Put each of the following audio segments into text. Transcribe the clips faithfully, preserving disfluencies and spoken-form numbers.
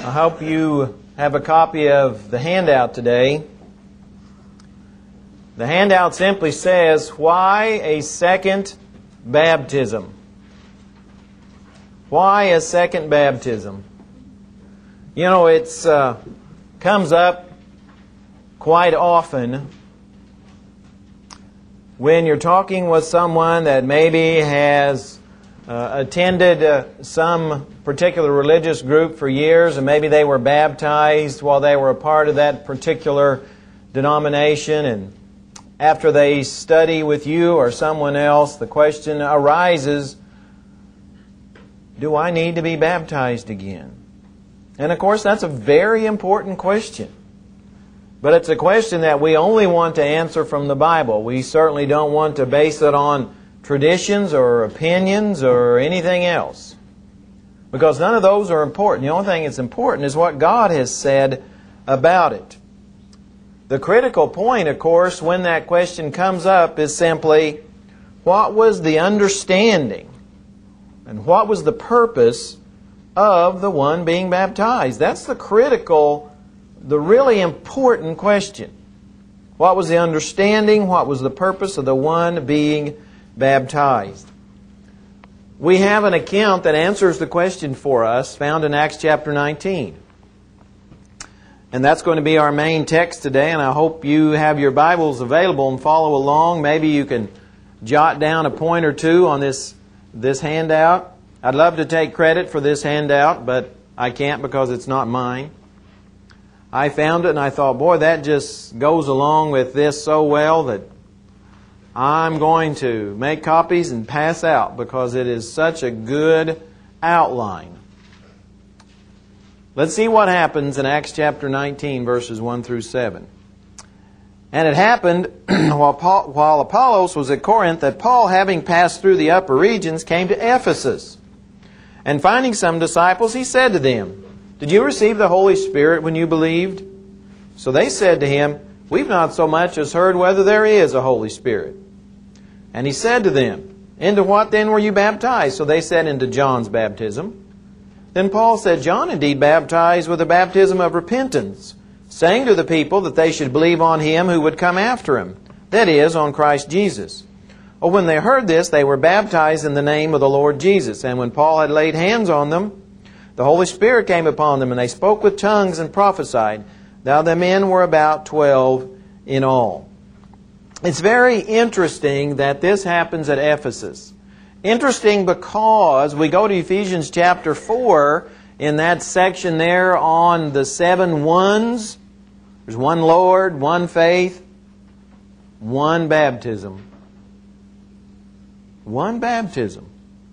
I hope you have a copy of the handout today. The handout simply says, why a second baptism? Why a second baptism? You know, it's uh, comes up quite often when you're talking with someone that maybe has uh, attended uh, some particular religious group for years, and maybe they were baptized while they were a part of that particular denomination, and after they study with you or someone else, the question arises, do I need to be baptized again? And of course, that's a very important question. But it's a question that we only want to answer from the Bible. We certainly don't want to base it on traditions or opinions or anything else, because none of those are important. The only thing that's important is what God has said about it. The critical point, of course, when that question comes up is simply, what was the understanding and what was the purpose of the one being baptized? That's the critical, the really important question. What was the understanding? What was the purpose of the one being baptized? We have an account that answers the question for us, found in Acts chapter nineteen. And that's going to be our main text today, and I hope you have your Bibles available and follow along. Maybe you can jot down a point or two on this, this handout. I'd love to take credit for this handout, but I can't because it's not mine. I found it and I thought, boy, that just goes along with this so well that I'm going to make copies and pass out because it is such a good outline. Let's see what happens in Acts chapter nineteen, verses one through seven. And it happened while, Paul, while Apollos was at Corinth that Paul, having passed through the upper regions, came to Ephesus. And finding some disciples, he said to them, "Did you receive the Holy Spirit when you believed?" So they said to him, "We've not so much as heard whether there is a Holy Spirit." And he said to them, "Into what then were you baptized?" So they said, "Into John's baptism." Then Paul said, "John indeed baptized with a baptism of repentance, saying to the people that they should believe on Him who would come after him, that is, on Christ Jesus." Oh, when they heard this, they were baptized in the name of the Lord Jesus. And when Paul had laid hands on them, the Holy Spirit came upon them, and they spoke with tongues and prophesied. Now the men were about twelve in all. It's very interesting that this happens at Ephesus. Interesting because we go to Ephesians chapter four, in that section there on the seven ones. There's one Lord, one faith, one baptism. One baptism.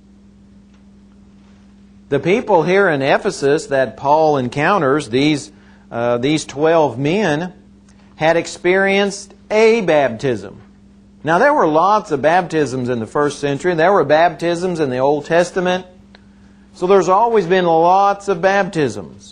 The people here in Ephesus that Paul encounters, these, uh, these twelve men, had experienced a baptism. Now, there were lots of baptisms in the first century. There were baptisms in the Old Testament. So there's always been lots of baptisms.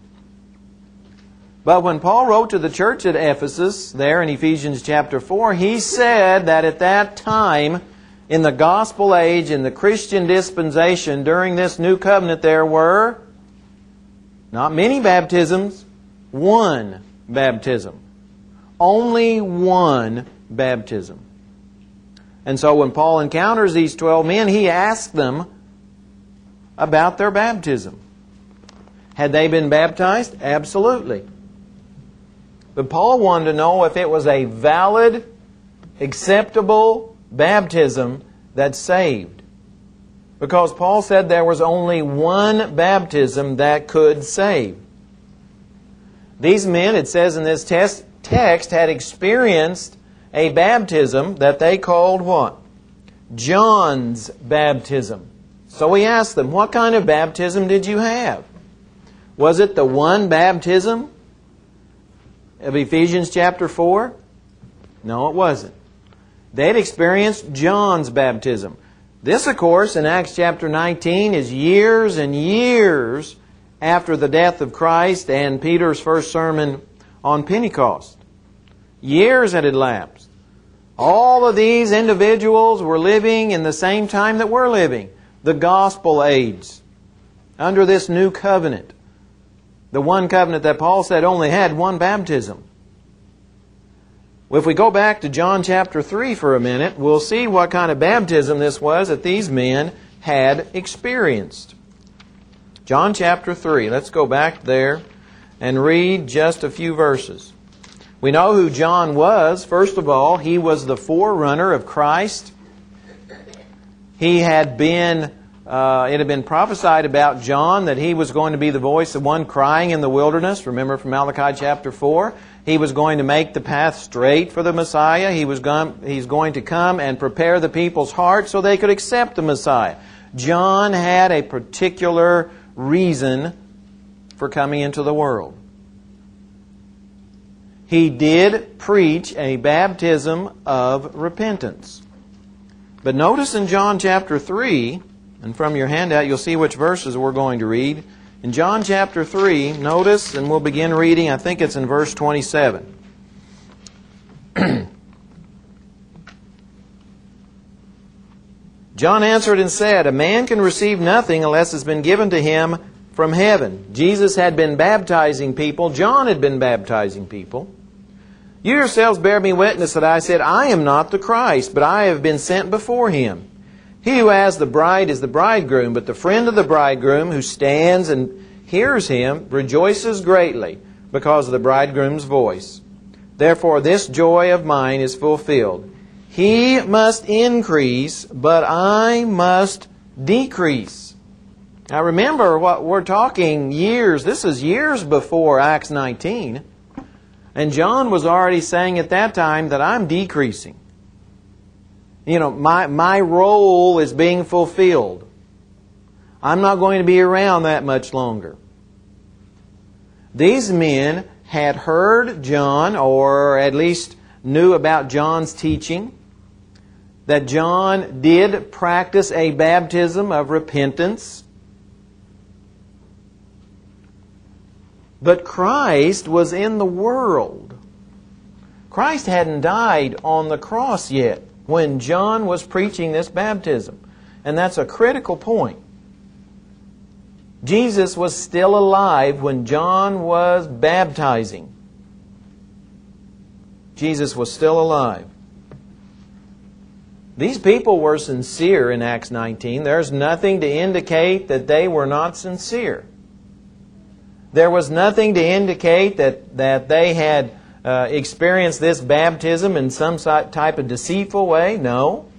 But when Paul wrote to the church at Ephesus, there in Ephesians chapter four, he said that at that time, in the gospel age, in the Christian dispensation, during this new covenant, there were not many baptisms, one baptism. Only one baptism. And so when Paul encounters these twelve men, he asks them about their baptism. Had they been baptized? Absolutely. But Paul wanted to know if it was a valid, acceptable baptism that saved. Because Paul said there was only one baptism that could save. These men, it says in this text, text had experienced a baptism that they called what? John's baptism. So he asked them, what kind of baptism did you have? Was it the one baptism of Ephesians chapter four? No, it wasn't. They had experienced John's baptism. This, of course, in Acts chapter nineteen is years and years after the death of Christ and Peter's first sermon on Pentecost. Years had elapsed. All of these individuals were living in the same time that we're living, the gospel age, under this new covenant. The one covenant that Paul said only had one baptism. Well, if we go back to John chapter three for a minute, we'll see what kind of baptism this was that these men had experienced. John chapter three. Let's go back there and read just a few verses. We know who John was. First of all, he was the forerunner of Christ. He had been, uh, it had been prophesied about John that he was going to be the voice of one crying in the wilderness. Remember from Malachi chapter four? He was going to make the path straight for the Messiah. He was going, he's going to come and prepare the people's hearts so they could accept the Messiah. John had a particular reason for coming into the world. He did preach a baptism of repentance. But notice in John chapter three, and from your handout you'll see which verses we're going to read. In John chapter three, notice, and we'll begin reading, I think it's in verse twenty-seven. John answered and said, "A man can receive nothing unless it's been given to him from heaven." Jesus had been baptizing people. John had been baptizing people. "You yourselves bear me witness that I said, I am not the Christ, but I have been sent before him. He who has the bride is the bridegroom, but the friend of the bridegroom who stands and hears him rejoices greatly because of the bridegroom's voice. Therefore this joy of mine is fulfilled. He must increase, but I must decrease." Now remember what we're talking years, this is years before Acts nineteen. And John was already saying at that time that I'm decreasing. You know, my, my role is being fulfilled. I'm not going to be around that much longer. These men had heard John, or at least knew about John's teaching, that John did practice a baptism of repentance. But Christ was in the world. Christ hadn't died on the cross yet when John was preaching this baptism. And that's a critical point. Jesus was still alive when John was baptizing. Jesus was still alive. These people were sincere in Acts nineteen. There's nothing to indicate that they were not sincere. There was nothing to indicate that, that they had uh, experienced this baptism in some type of deceitful way. No.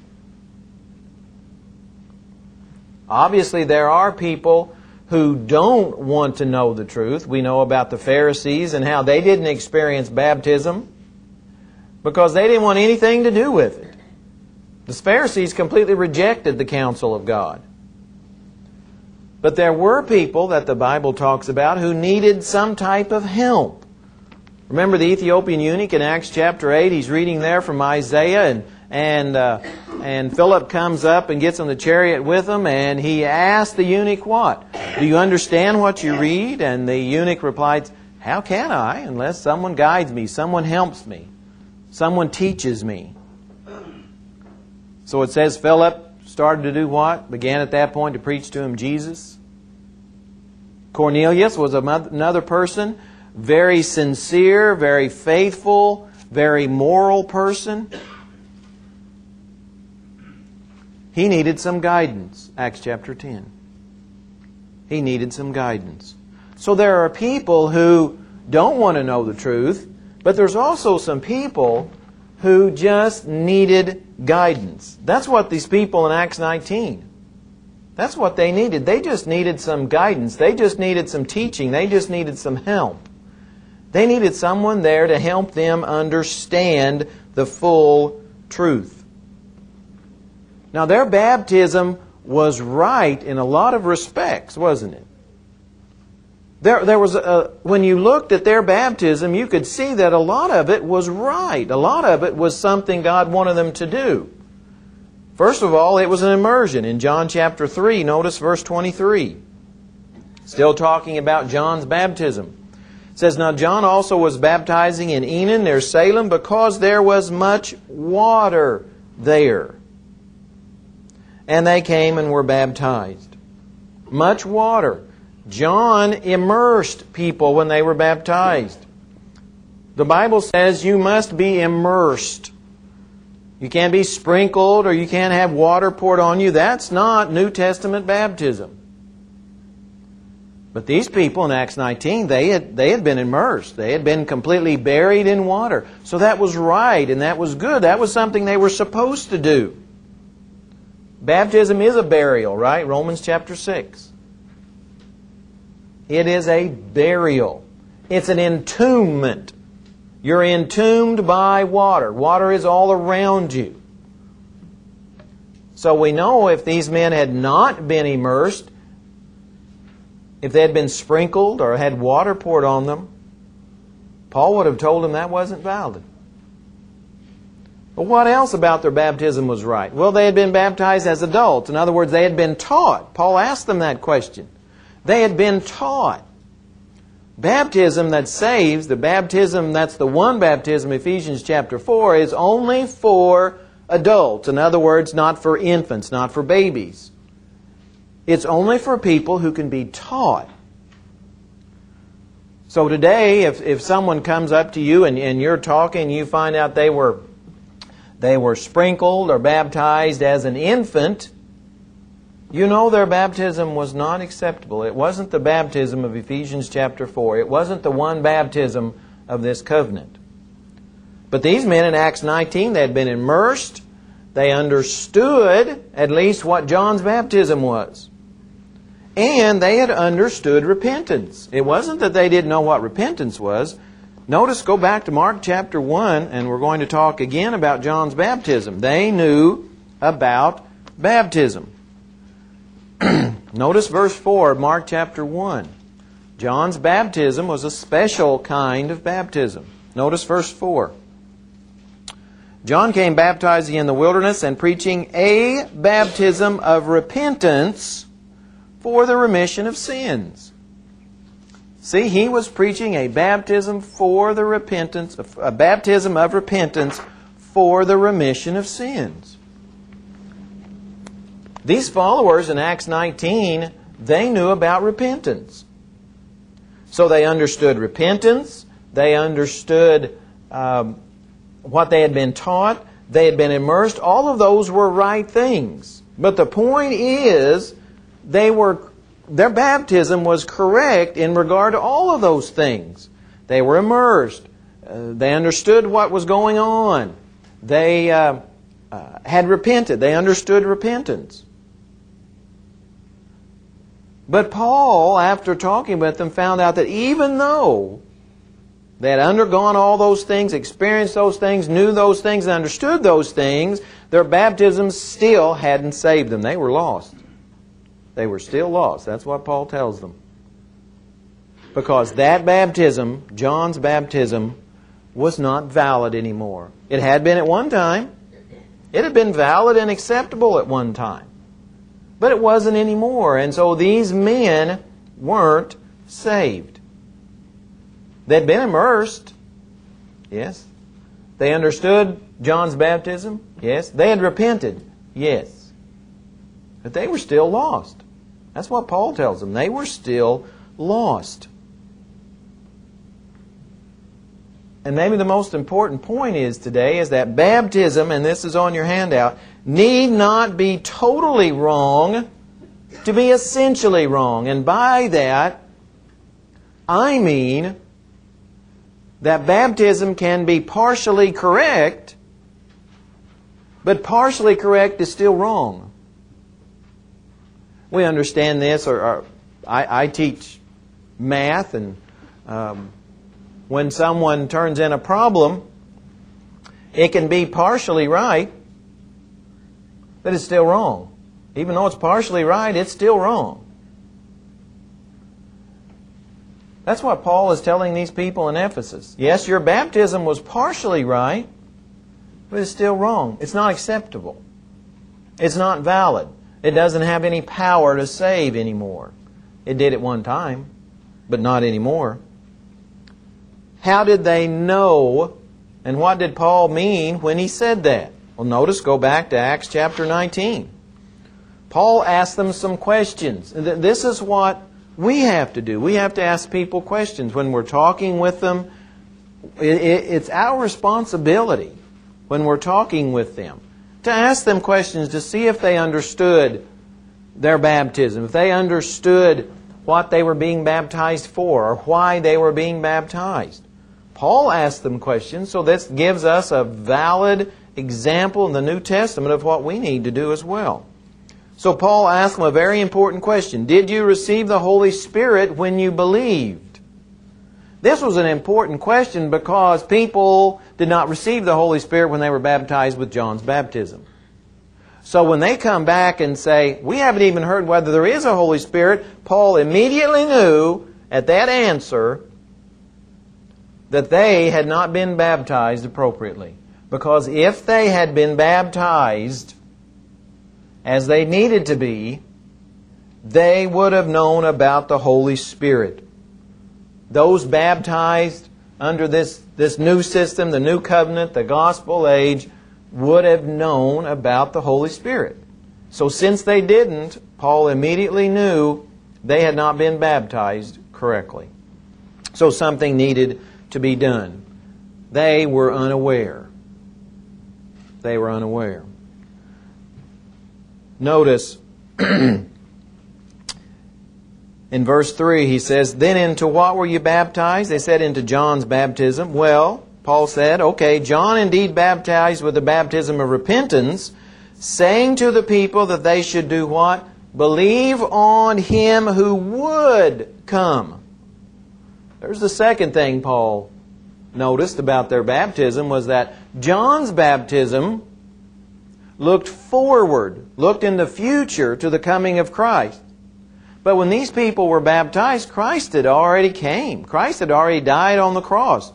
Obviously, there are people who don't want to know the truth. We know about the Pharisees and how they didn't experience baptism because they didn't want anything to do with it. The Pharisees completely rejected the counsel of God. But there were people that the Bible talks about who needed some type of help. Remember the Ethiopian eunuch in Acts chapter eight? He's reading there from Isaiah, and and uh, and Philip comes up and gets on the chariot with him, and he asked the eunuch what? "Do you understand what you read?" And the eunuch replied, "How can I unless someone guides me, someone helps me, someone teaches me?" So it says Philip started to do what? Began at that point to preach to him Jesus. Cornelius was another person, very sincere, very faithful, very moral person. He needed some guidance, Acts chapter ten. He needed some guidance. So there are people who don't want to know the truth, but there's also some people who just needed guidance. That's what these people in Acts nineteen, that's what they needed. They just needed some guidance. They just needed some teaching. They just needed some help. They needed someone there to help them understand the full truth. Now their baptism was right in a lot of respects, wasn't it? There, there was a, when you looked at their baptism, you could see that a lot of it was right. A lot of it was something God wanted them to do. First of all, it was an immersion. In John chapter three, notice verse twenty-three. Still talking about John's baptism. It says, "Now John also was baptizing in Enon near Salem because there was much water there. And they came and were baptized." Much water. John immersed people when they were baptized. The Bible says you must be immersed. You can't be sprinkled or you can't have water poured on you. That's not New Testament baptism. But these people in Acts nineteen, they had, they had been immersed. They had been completely buried in water. So that was right and that was good. That was something they were supposed to do. Baptism is a burial, right? Romans chapter six. It is a burial. It's an entombment. You're entombed by water. Water is all around you. So we know if these men had not been immersed, if they had been sprinkled or had water poured on them, Paul would have told them that wasn't valid. But what else about their baptism was right? Well, they had been baptized as adults. In other words, they had been taught. Paul asked them that question. They had been taught. Baptism that saves, the baptism that's the one baptism, Ephesians chapter four, is only for adults. In other words, not for infants, not for babies. It's only for people who can be taught. So today, if, if someone comes up to you and, and you're talking and you find out they were, they were sprinkled or baptized as an infant, you know their baptism was not acceptable. It wasn't the baptism of Ephesians chapter four. It wasn't the one baptism of this covenant. But these men in Acts nineteen, they had been immersed. They understood at least what John's baptism was. And they had understood repentance. It wasn't that they didn't know what repentance was. Notice, go back to Mark chapter one, and we're going to talk again about John's baptism. They knew about baptism. Notice verse four of Mark chapter one. John's baptism was a special kind of baptism. Notice verse four. John came baptizing in the wilderness and preaching a baptism of repentance for the remission of sins. See, he was preaching a baptism for the repentance, a baptism of repentance for the remission of sins. These followers in Acts nineteen, they knew about repentance. So they understood repentance. They understood um, what they had been taught. They had been immersed. All of those were right things. But the point is, they were their baptism was correct in regard to all of those things. They were immersed. Uh, they understood what was going on. They uh, uh, had repented. They understood repentance. But Paul, after talking with them, found out that even though they had undergone all those things, experienced those things, knew those things, and understood those things, their baptism still hadn't saved them. They were lost. They were still lost. That's what Paul tells them. Because that baptism, John's baptism, was not valid anymore. It had been at one time. It had been valid and acceptable at one time. But it wasn't anymore. And so these men weren't saved. They'd been immersed. Yes. They understood John's baptism. Yes. They had repented. Yes. But they were still lost. That's what Paul tells them. They were still lost. And maybe the most important point is today is that baptism, and this is on your handout, need not be totally wrong to be essentially wrong. And by that, I mean that baptism can be partially correct, but partially correct is still wrong. We understand this, or, or I, I teach math, and um, when someone turns in a problem, it can be partially right, but it's still wrong. Even though it's partially right, it's still wrong. That's what Paul is telling these people in Ephesus. Yes, your baptism was partially right, but it's still wrong. It's not acceptable. It's not valid. It doesn't have any power to save anymore. It did at one time, but not anymore. How did they know, and what did Paul mean when he said that? Well, notice, go back to Acts chapter nineteen. Paul asked them some questions. This is what we have to do. We have to ask people questions. When we're talking with them, it, it, it's our responsibility when we're talking with them to ask them questions to see if they understood their baptism, if they understood what they were being baptized for or why they were being baptized. Paul asked them questions, so this gives us a valid example in the New Testament of what we need to do as well. So Paul asked them a very important question. Did you receive the Holy Spirit when you believed? This was an important question because people did not receive the Holy Spirit when they were baptized with John's baptism. So when they come back and say, we haven't even heard whether there is a Holy Spirit, Paul immediately knew at that answer that they had not been baptized appropriately. Because if they had been baptized as they needed to be, they would have known about the Holy Spirit. Those baptized under this, this new system, the new covenant, the gospel age, would have known about the Holy Spirit. So since they didn't, Paul immediately knew they had not been baptized correctly. So something needed to be done. They were unaware. They were unaware. Notice in verse three he says, then into what were you baptized? They said, into John's baptism. Well, Paul said, okay, John indeed baptized with the baptism of repentance, saying to the people that they should do what? Believe on Him who would come. There's the second thing Paul noticed about their baptism, was that John's baptism looked forward, looked in the future to the coming of Christ. But when these people were baptized, Christ had already came. Christ had already died on the cross.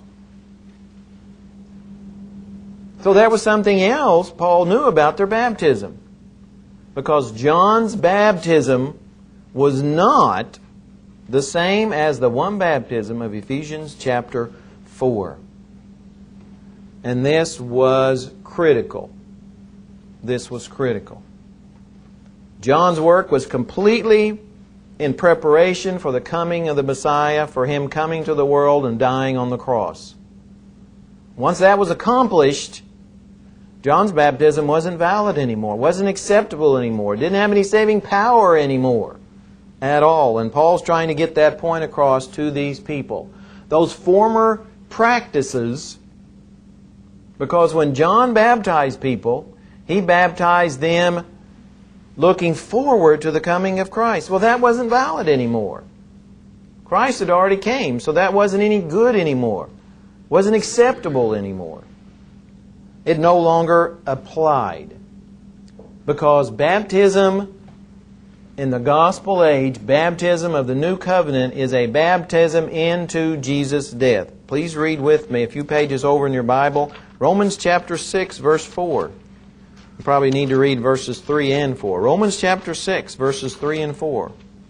So there was something else Paul knew about their baptism. Because John's baptism was not the same as the one baptism of Ephesians chapter four. And this was critical. This was critical. John's work was completely in preparation for the coming of the Messiah, for Him coming to the world and dying on the cross. Once that was accomplished, John's baptism wasn't valid anymore, wasn't acceptable anymore, didn't have any saving power anymore at all. And Paul's trying to get that point across to these people. Those former practices, because when John baptized people, he baptized them looking forward to the coming of Christ. Well, that wasn't valid anymore. Christ had already came, so that wasn't any good anymore. Wasn't acceptable anymore. It no longer applied. Because baptism in the gospel age, baptism of the new covenant, is a baptism into Jesus' death. Please read with me a few pages over in your Bible. Romans chapter six, verse four. You probably need to read verses three and four. Romans chapter six, verses three and four.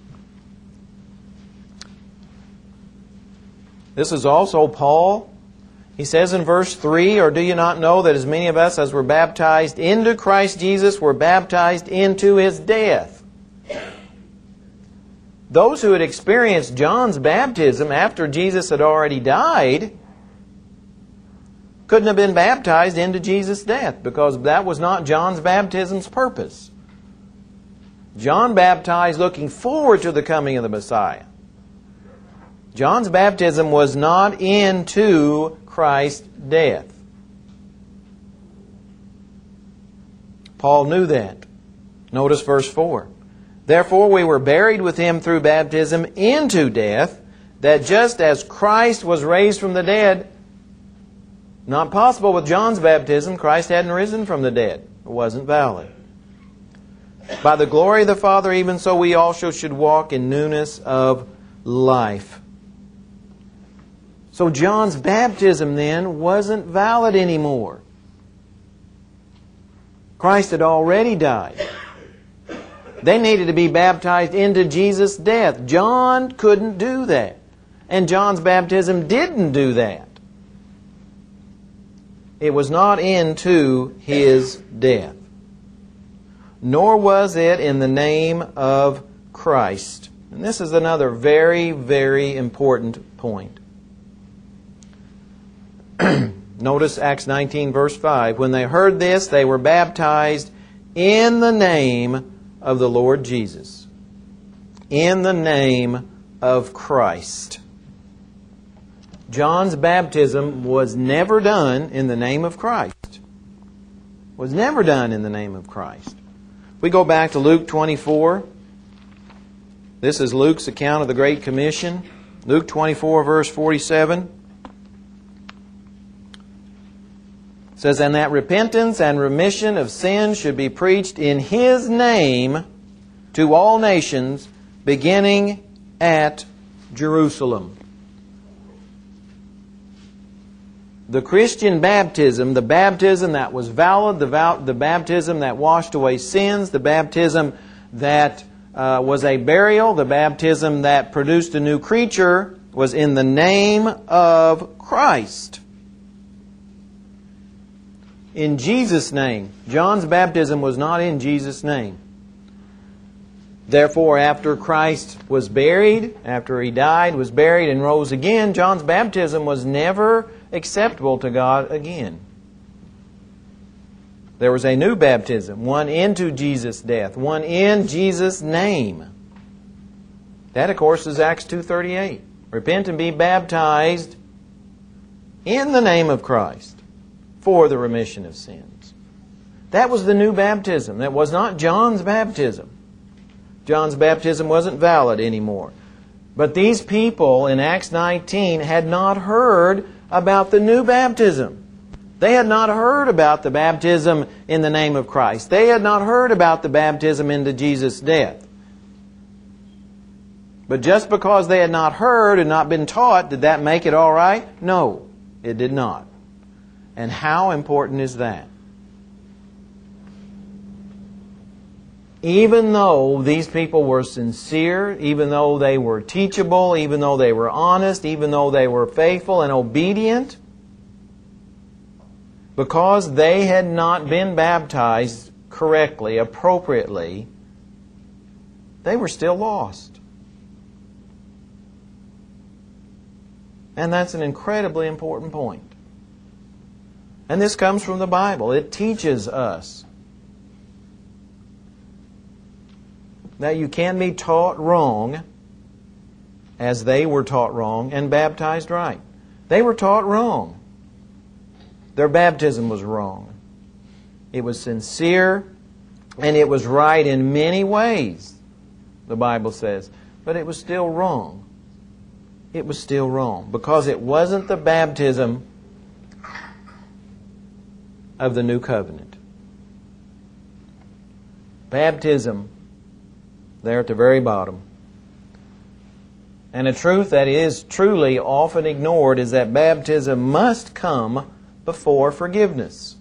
This is also Paul. He says in verse three, or do you not know that as many of us as were baptized into Christ Jesus were baptized into His death? Those who had experienced John's baptism after Jesus had already died couldn't have been baptized into Jesus' death, because that was not John's baptism's purpose. John baptized looking forward to the coming of the Messiah. John's baptism was not into Christ's death. Paul knew that. Notice verse four. Therefore we were buried with Him through baptism into death, that just as Christ was raised from the dead. Not possible with John's baptism. Christ hadn't risen from the dead. It wasn't valid. By the glory of the Father, even so we also should walk in newness of life. So John's baptism then wasn't valid anymore. Christ had already died. They needed to be baptized into Jesus' death. John couldn't do that. And John's baptism didn't do that. It was not into His death. Nor was it in the name of Christ. And this is another very, very important point. Notice Acts nineteen, verse five. When they heard this, they were baptized in the name of the Lord Jesus. In the name of Christ. John's baptism was never done in the name of Christ. Was never done in the name of Christ. We go back to Luke twenty-four. This is Luke's account of the Great Commission. Luke twenty-four, verse forty-seven. It says, "And that repentance and remission of sins should be preached in His name to all nations, beginning at Jerusalem." The Christian baptism, the baptism that was valid, the, val- the baptism that washed away sins, the baptism that uh, was a burial, the baptism that produced a new creature, was in the name of Christ. In Jesus' name. John's baptism was not in Jesus' name. Therefore, after Christ was buried, after He died, was buried, and rose again, John's baptism was never acceptable to God again. There was a new baptism, one into Jesus' death, one in Jesus' name. That, of course, is Acts two thirty-eight. Repent and be baptized in the name of Christ for the remission of sins. That was the new baptism. That was not John's baptism. John's baptism wasn't valid anymore. But these people in Acts nineteen had not heard about the new baptism. They had not heard about the baptism in the name of Christ. They had not heard about the baptism into Jesus' death. But just because they had not heard and not been taught, did that make it all right? No, it did not. And how important is that? Even though these people were sincere, even though they were teachable, even though they were honest, even though they were faithful and obedient, because they had not been baptized correctly, appropriately, they were still lost. And that's an incredibly important point. And this comes from the Bible. It teaches us that you can be taught wrong as they were taught wrong and baptized right. They were taught wrong. Their baptism was wrong. It was sincere and it was right in many ways, the Bible says. But it was still wrong. It was still wrong because it wasn't the baptism of the new covenant. Baptism, there at the very bottom. And a truth that is truly often ignored is that baptism must come before forgiveness.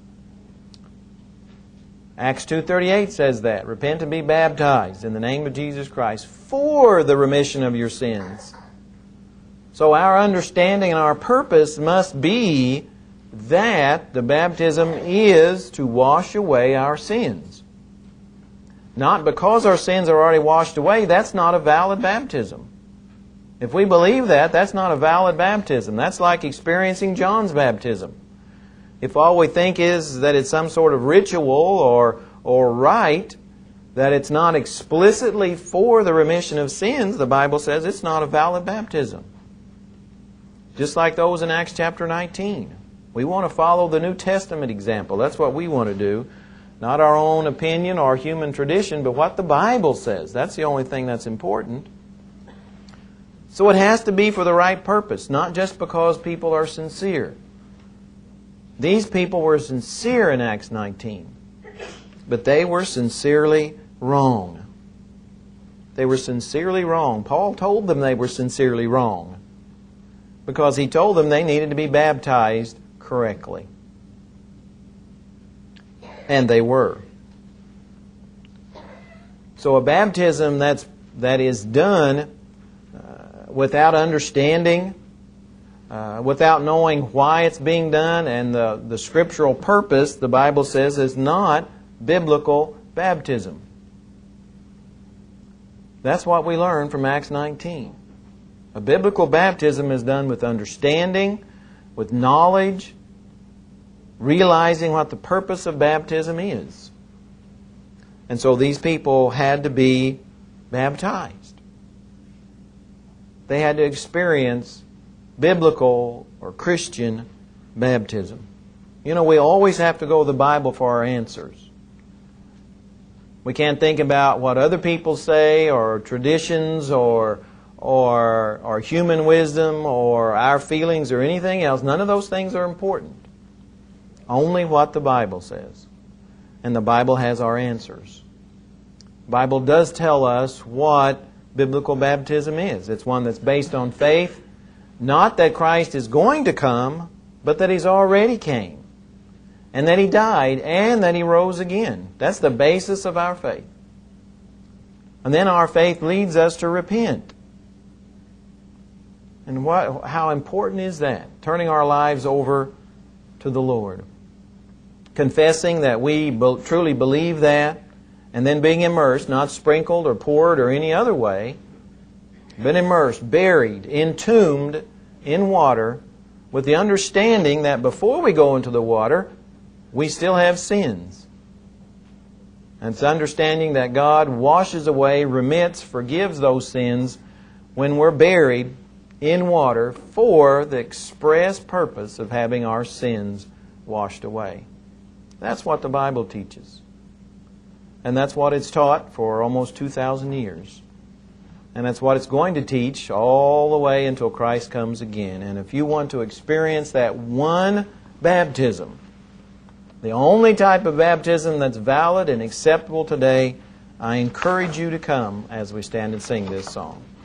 Acts two thirty-eight says that. Repent and be baptized in the name of Jesus Christ for the remission of your sins. So our understanding and our purpose must be that the baptism is to wash away our sins. Not because our sins are already washed away, that's not a valid baptism. If we believe that, that's not a valid baptism. That's like experiencing John's baptism. If all we think is that it's some sort of ritual or, or rite, that it's not explicitly for the remission of sins, the Bible says it's not a valid baptism. Just like those in Acts chapter nineteen. We want to follow the New Testament example. That's what we want to do. Not our own opinion or human tradition, but what the Bible says. That's the only thing that's important. So it has to be for the right purpose, not just because people are sincere. These people were sincere in Acts nineteen, but they were sincerely wrong. They were sincerely wrong. Paul told them they were sincerely wrong because he told them they needed to be baptized correctly. And they were. So a baptism that's, that is done uh, without understanding, uh, without knowing why it's being done, and the, the scriptural purpose, the Bible says, is not biblical baptism. That's what we learn from Acts nineteen. A biblical baptism is done with understanding, with knowledge, realizing what the purpose of baptism is. And so these people had to be baptized. They had to experience biblical or Christian baptism. You know, we always have to go to the Bible for our answers. We can't think about what other people say or traditions or or or human wisdom or our feelings or anything else. None of those things are important. Only what the Bible says. And the Bible has our answers. The Bible does tell us what biblical baptism is. It's one that's based on faith, not that Christ is going to come, but that He's already came. And that He died and that He rose again. That's the basis of our faith. And then our faith leads us to repent. And what, how important is that? Turning our lives over to the Lord. Confessing that we be, truly believe that, and then being immersed, not sprinkled or poured or any other way, but immersed, buried, entombed in water, with the understanding that before we go into the water, we still have sins. And it's understanding that God washes away, remits, forgives those sins when we're buried in water for the express purpose of having our sins washed away. That's what the Bible teaches. And that's what it's taught for almost two thousand years. And that's what it's going to teach all the way until Christ comes again. And if you want to experience that one baptism, the only type of baptism that's valid and acceptable today, I encourage you to come as we stand and sing this song.